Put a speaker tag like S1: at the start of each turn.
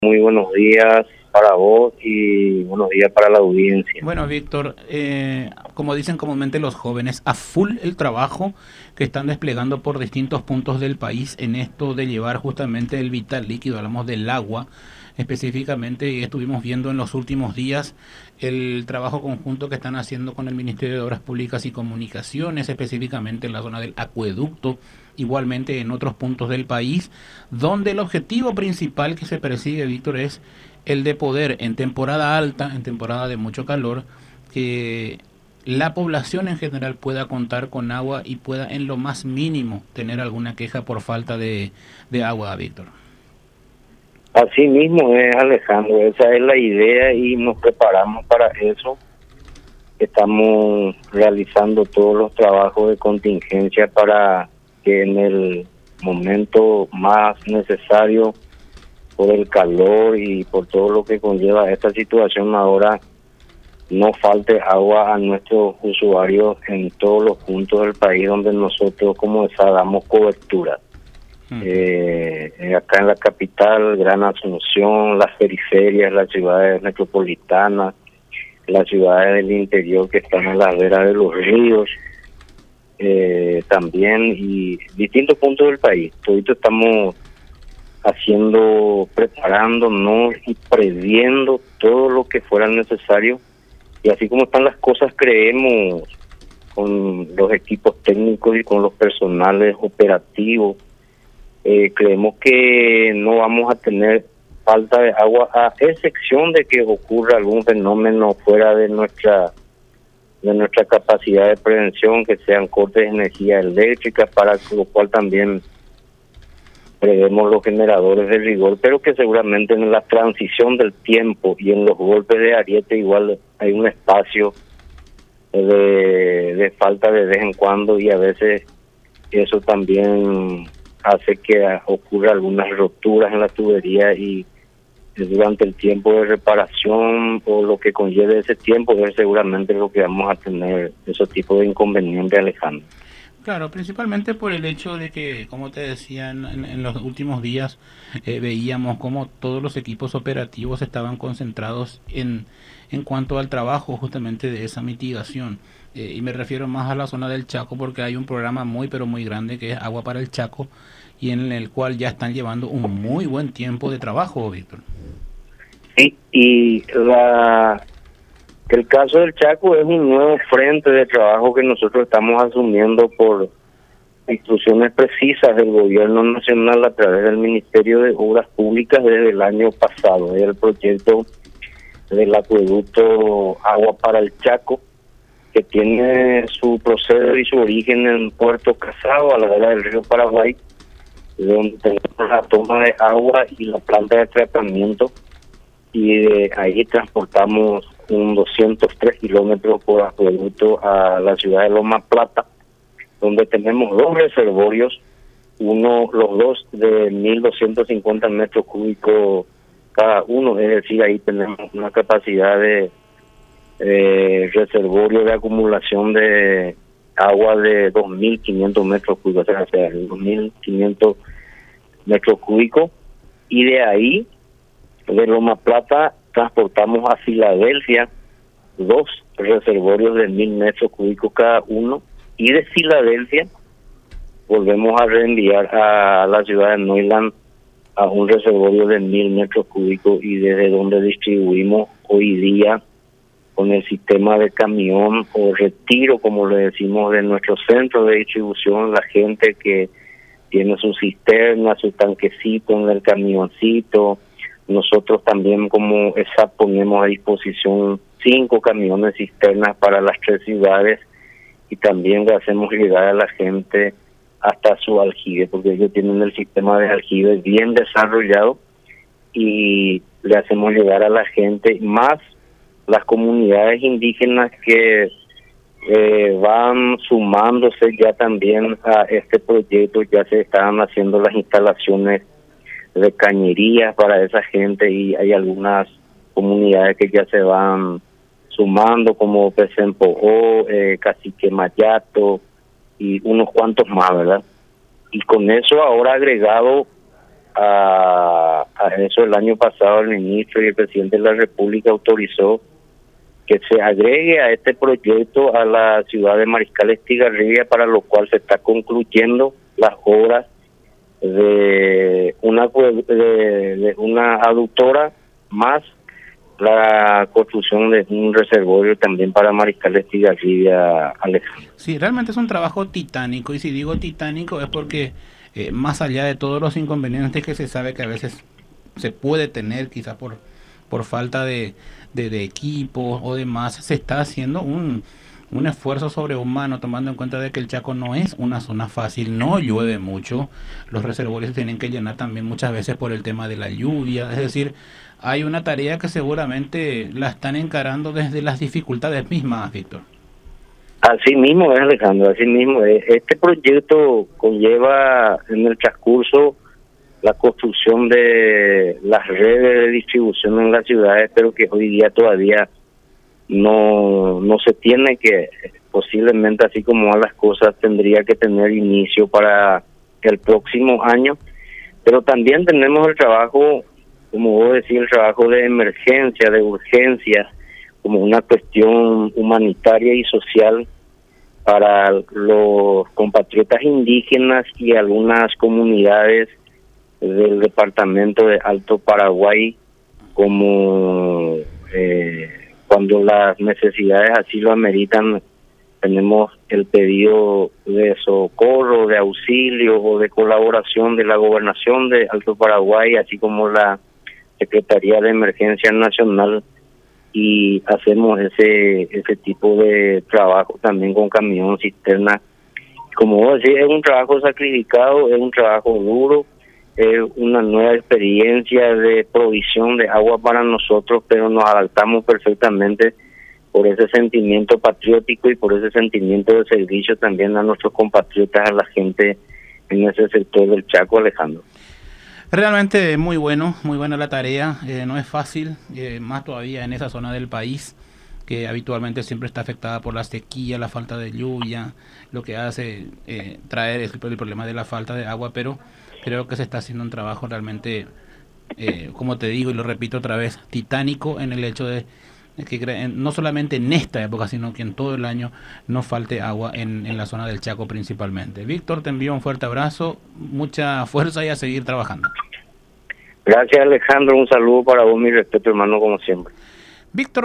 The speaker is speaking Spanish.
S1: Muy buenos días para vos y buenos días para la audiencia.
S2: Bueno, Víctor, como dicen comúnmente los jóvenes, a full el trabajo que están desplegando por distintos puntos del país en esto de llevar justamente el vital líquido, hablamos del agua específicamente, y estuvimos viendo en los últimos días el trabajo conjunto que están haciendo con el Ministerio de Obras Públicas y Comunicaciones, específicamente en la zona del acueducto, igualmente en otros puntos del país, donde el objetivo principal que se persigue, Víctor, es el de poder en temporada alta, en temporada de mucho calor, que la población en general pueda contar con agua y pueda en lo más mínimo tener alguna queja por falta de agua, Víctor.
S1: Así mismo es, Alejandro, esa es la idea y nos preparamos para eso. Estamos realizando todos los trabajos de contingencia para que en el momento más necesario, por el calor y por todo lo que conlleva esta situación ahora, no falte agua a nuestros usuarios en todos los puntos del país donde nosotros como esa damos cobertura. Acá en la capital, Gran Asunción, las periferias, las ciudades metropolitanas, las ciudades del interior que están a la vera de los ríos, también, y distintos puntos del país. Todos estamos preparándonos y previendo todo lo que fuera necesario, y así como están las cosas, creemos con los equipos técnicos y con los personales operativos, creemos que no vamos a tener falta de agua, a excepción de que ocurra algún fenómeno fuera de nuestra capacidad de prevención, que sean cortes de energía eléctrica, para lo cual también prevemos los generadores de rigor, pero que seguramente en la transición del tiempo y en los golpes de ariete igual hay un espacio de falta de vez en cuando, y a veces eso también hace que ocurra algunas roturas en la tubería, y durante el tiempo de reparación o lo que conlleve ese tiempo es seguramente lo que vamos a tener esos tipos de inconvenientes, Alejandro.
S2: Claro, principalmente por el hecho de que, como te decía, en los últimos días veíamos como todos los equipos operativos estaban concentrados en cuanto al trabajo justamente de esa mitigación. Y me refiero más a la zona del Chaco, porque hay un programa muy pero muy grande que es Agua para el Chaco, y en el cual ya están llevando un muy buen tiempo de trabajo, Víctor.
S1: Sí, y el caso del Chaco es un nuevo frente de trabajo que nosotros estamos asumiendo por instrucciones precisas del gobierno nacional a través del Ministerio de Obras Públicas desde el año pasado. Es el proyecto del acueducto Agua para el Chaco, que tiene su proceso y su origen en Puerto Casado, a la vera del río Paraguay, donde tenemos la toma de agua y la planta de tratamiento, y de ahí transportamos 203 kilómetros por acueducto a la ciudad de Loma Plata, donde tenemos dos reservorios, los dos de 1.250 metros cúbicos cada uno, es decir, ahí tenemos una capacidad de reservorio de acumulación de agua de 2.500 metros cúbicos, o sea, 2.500 metros cúbicos, y de ahí, de Loma Plata, transportamos a Filadelfia dos reservorios de 1.000 metros cúbicos cada uno, y de Filadelfia volvemos a reenviar a la ciudad de Neuland a un reservorio de 1.000 metros cúbicos, y desde donde distribuimos hoy día con el sistema de camión o retiro, como le decimos, de nuestro centro de distribución, la gente que tiene su cisterna, su tanquecito en el camioncito. Nosotros también como ESA ponemos a disposición 5 camiones cisternas para las 3 ciudades, y también le hacemos llegar a la gente hasta su aljibe, porque ellos tienen el sistema de aljibe bien desarrollado, y le hacemos llegar a la gente, más las comunidades indígenas que van sumándose ya también a este proyecto. Ya se están haciendo las instalaciones de cañerías para esa gente, y hay algunas comunidades que ya se van sumando, como Pesempoó, Cacique Mayato y unos cuantos más, ¿verdad? Y con eso ahora agregado a eso el año pasado el ministro y el presidente de la República autorizó que se agregue a este proyecto a la ciudad de Mariscal Estigarribia, para lo cual se está concluyendo las obras de una aductora más la construcción de un reservorio también para Mariscal Estigarribia, Alejandro.
S2: Sí, realmente es un trabajo titánico, y si digo titánico es porque más allá de todos los inconvenientes que se sabe que a veces se puede tener, quizás por falta de equipos o demás, se está haciendo un esfuerzo sobrehumano, tomando en cuenta de que el Chaco no es una zona fácil, no llueve mucho, los reservorios se tienen que llenar también muchas veces por el tema de la lluvia, es decir, hay una tarea que seguramente la están encarando desde las dificultades mismas, Víctor.
S1: Así mismo es, Alejandro, así mismo es. Este proyecto conlleva en el transcurso la construcción de las redes de distribución en las ciudades, pero que hoy día todavía no se tiene, que posiblemente, así como van las cosas, tendría que tener inicio para el próximo año. Pero también tenemos el trabajo, como vos decís, el trabajo de emergencia, de urgencia, como una cuestión humanitaria y social para los compatriotas indígenas y algunas comunidades del departamento de Alto Paraguay, como cuando las necesidades así lo ameritan. Tenemos el pedido de socorro, de auxilio o de colaboración de la Gobernación de Alto Paraguay, así como la Secretaría de Emergencia Nacional, y hacemos ese tipo de trabajo también con camión cisterna. Como vos decís, es un trabajo sacrificado, es un trabajo duro, es una nueva experiencia de provisión de agua para nosotros, pero nos adaptamos perfectamente por ese sentimiento patriótico y por ese sentimiento de servicio también a nuestros compatriotas, a la gente en ese sector del Chaco, Alejandro.
S2: Realmente muy bueno, muy buena la tarea, no es fácil, más todavía en esa zona del país que habitualmente siempre está afectada por la sequía, la falta de lluvia, lo que hace traer el problema de la falta de agua, pero creo que se está haciendo un trabajo realmente, como te digo y lo repito otra vez, titánico, en el hecho de que no solamente en esta época, sino que en todo el año no falte agua en la zona del Chaco principalmente. Víctor, te envío un fuerte abrazo, mucha fuerza y a seguir trabajando.
S1: Gracias, Alejandro, un saludo para vos, mi respeto, hermano, como siempre.
S2: Víctor